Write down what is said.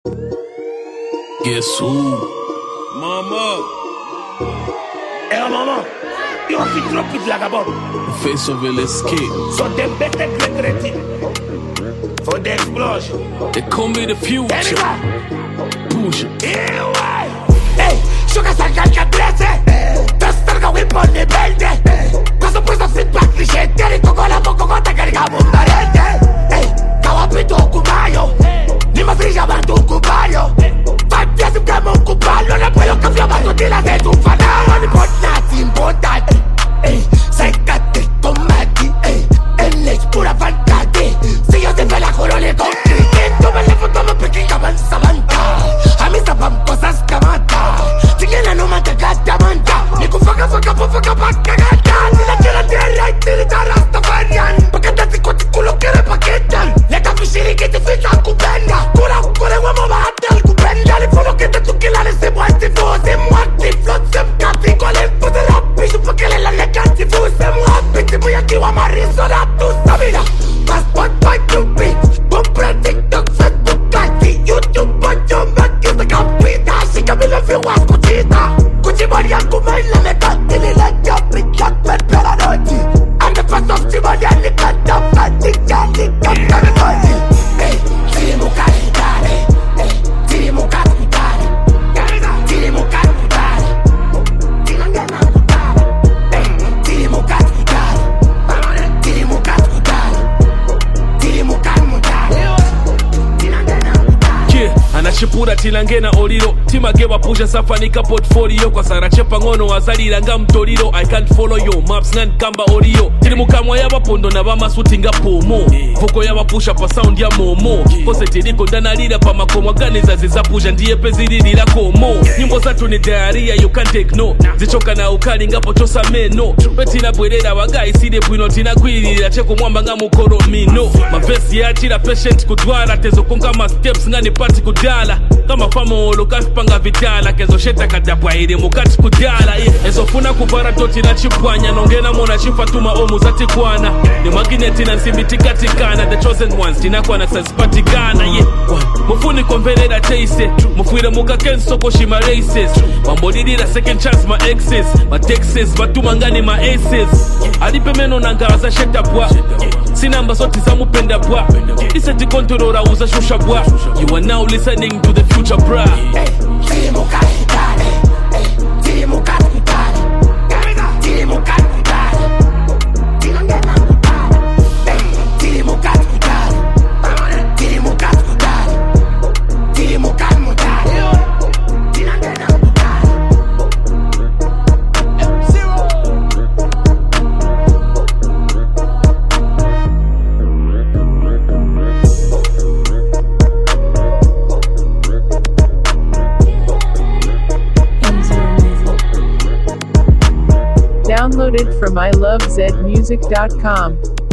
Guess who? Mama. Hey, mama. You have to drop it like a bomb. Face of LSK. So them better get ready for the explosion. They call me the future. Push it. Hey, sugar salga que crece. Destarga whipon de verde. Paso puesto feedback ni gente. Coco la boca gota cargamos un barete. Hey, kawapito kumayo. Ni más brilla bando kumayo. Five years of game ocupalo. No puedo cambiar másutilas de tu fanado. No importa, importante. Ey, sécate, tomate. Ey, él es pura fantasía. Si yo te la juro le concreté. Toma la foto más pequeña, avanza, banca. A mí se van cosas que mata. Si quieres no mata, gasta, manta. Ni con foca, pa' cagata. Si la quiero tierra y tirita rastafarian. Porque te digo, tu culo quiere paquetar. Le da fichiri que te ficha cupenda. Cura, guamo, bajate al cupenda. Le fuego que te tuquila, le se muerte, se muerte. Flot, se mcati, con el foto de la pichu. Porque le la legati, se muerte. Te voy aquí, vamos a risolar tu sabida. Passport, by to be. Compra TikTok, Facebook, Kaki, YouTube, Bocho, Maki, Instagram, Twitter. Así que me lo veo a cuchita. Cuchi María, como en la mecate, le la llave, Jack, per la noche. And the first of Chimonia, le canta, Pati, Charlie, canta, me noche. Ey, tirimo calidare. Ey, tirimo calidare. Tirimo calidare. Tirimo calidare. Ey, tirimo calidare. Tirimo calidare. Tirimo calidare. Yeah, anachipura tilangena oliro timageba pusha safanika portfolio kwa sarachepa ngono azalira nga mtoliro I can't follow your maps nan kamba olio tiri mukamwa y'abapondo n'abamasuti nga pomo vuko y'abapusha pa sound ya momo kose tiriko ndanalira pa makomo ganiza zizapusha ndiye pezililira komo nyimbo zatu ni diarrhea you can't take no zichoka na ukali nga potosa meno betina bwerera bagayi sire bwino tinagwirira cheko mwamba nga mukoro mino mavesi yachira patient kudwala tezo konga ma steps ngani pati kudala kama famo lokafipanga vitala kezo sheta kadapwa iri mukati kudala ezofuna kubara toti na chipwanya nongena mona chifatuma omu zati kwana ni magineti na nsimitikatikana the chosen ones tinakwana sazipatikana mufuni konverera chase mufuire mukakenso koshima races wambodidira second chance ma exes ma texas batuma ngani ma aces alipe meno nangaza sheta bwa sinamba soti za mupenda bwa iseti kontrola uza shusha bwa you are now listening to the future bra. Hey, tirimo calidare. Hey, tirimo calidare. Tirimo calidare. Tirimo calidare. Hey, tirimo calidare. Tirimo calidare. Tirimo calidare. Downloaded from ilovezmusic.com.